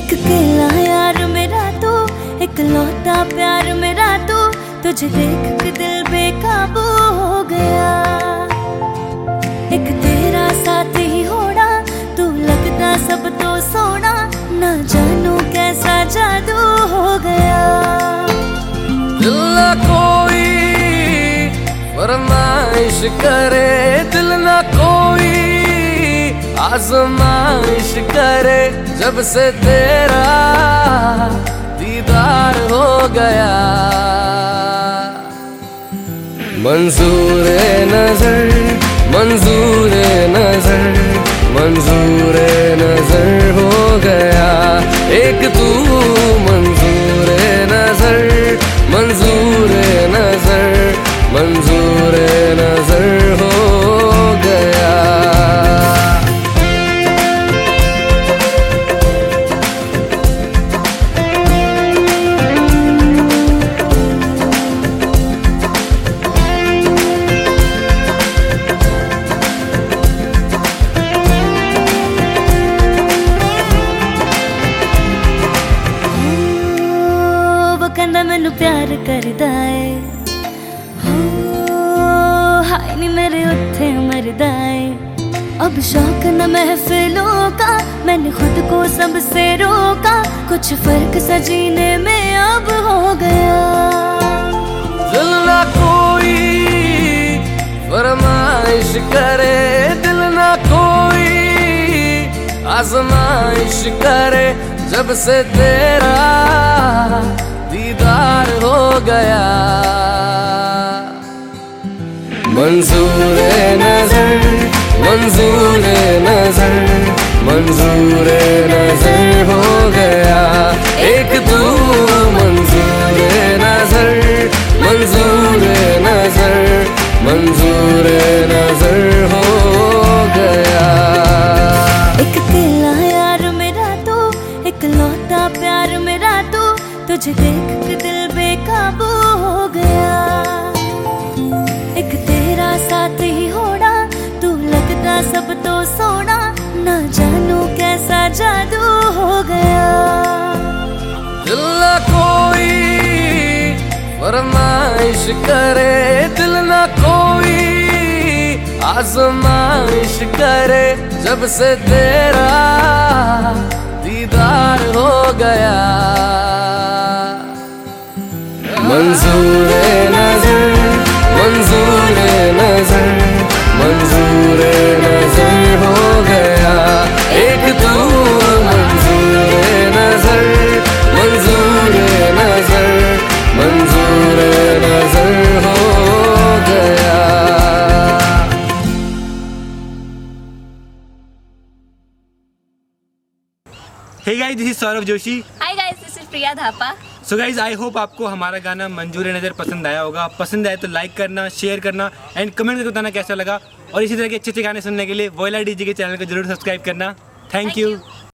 एक अकेला यार मेरा तू, एक लौटा प्यार मेरा तू, तुझे देख के दिल बेकाबू हो गया। एक तेरा साथ ही होना, तू लगता सब तो सोना, ना जानू कैसा जादू हो गया। दिल ना कोई फरमाइश करे, दिल ना कोई आजमाइश करे, जब से तेरा दीदार हो गया। मंजूर नजर, मंजूर नजर, मंजूर नजर हो गया। एक तू मंजूर नजर, मंजूर नजर, मंजूर नजर हो गया। कहंदा मैनू प्यार करदा है, हाय नी मेरे उत्थे मरदा है। अब शौक न महफिलों का, मैंने खुद को सबसे रोका, कुछ फर्क सा जीने में अब हो गया। दिल ना कोई फरमाइश करे, दिल ना कोई आजमाइश करे, जब से तेरा दीदार हो गया। मंजूर नजर, मंजूर नजर, मंजूर नजर हो गया। एक तू मंजूर नजर, मंजूर नजर, मंजूर नजर हो गया। एक अकेला यार मेरा तू, एक लौटा प्यार मेरा तू, तुझे देख के दिल बेकाबू हो गया। एक तेरा साथ ही होना, तू लगता सब तो सोना, ना जानू कैसा जादू हो गया। दिल ना कोई फरमाइश करे, दिल ना कोई आजमाइश करे, जब से तेरा दीदार हो गया। मंजूर नजर, मंजूर नजर, मंजूर नजर हो गया। एक तू मंजूर नजर, मंजूर नजर, मंजूर नजर हो गया। Hey guys, this is Saurabh Joshi. Hi guys, this is Priya Thapa. So guys I hope आपको हमारा गाना मंजूर नज़र पसंद आया होगा। पसंद आए तो लाइक करना, शेयर करना एंड कमेंट करके बताना कैसा लगा। और इसी तरह के अच्छे अच्छे गाने सुनने के लिए वोयला डीजे के चैनल को जरूर सब्सक्राइब करना। Thank you.